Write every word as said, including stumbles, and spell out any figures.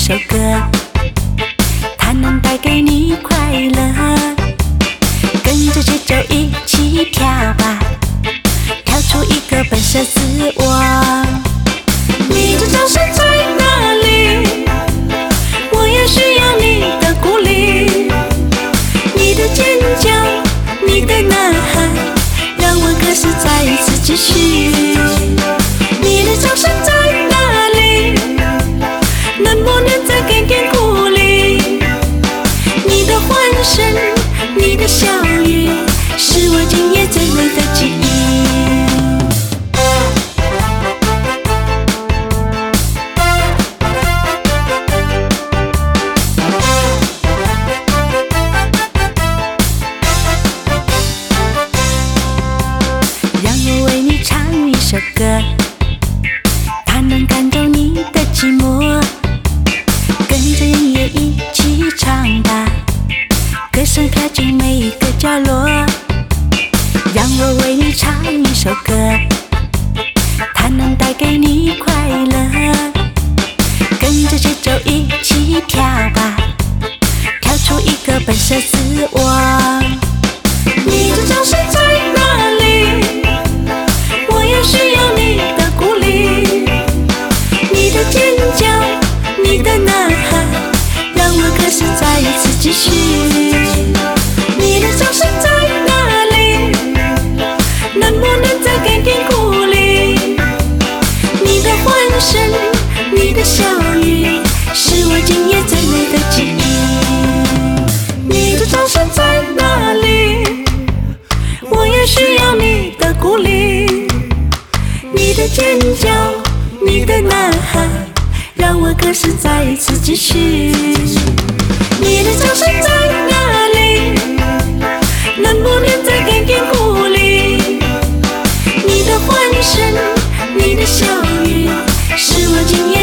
首歌，它能带给你快乐。跟着节奏一起跳吧，跳出一个本色自我。你的掌声在哪里？我也需要你的鼓励。你的尖叫，你的呐喊，让我歌声再一次继续。你的掌声在哪里？能不能再给点鼓励？你的欢声，你的笑语，是我今夜最美的记忆。让我为你唱一首歌，它能感动你的寂寞。跟着音乐一起唱吧，歌声飘进每一个角落。让我为你唱一首歌，它能带给你快乐。跟着节奏一起跳吧，跳出一个本色自我。你的掌声在哪里？我也需要你的鼓励。你的尖叫，你的呐喊，让我歌声再一次继续。你的掌声在哪里？能不能再给点鼓励？你的欢声，你的笑语，是我今夜最美的记忆。你的掌声在哪里？我也需要你的鼓励。你的尖叫，你的呐喊，让我歌声再一次继续。你的掌声在哪里？能不能再给点鼓励？你的欢声，你的笑语，是我今夜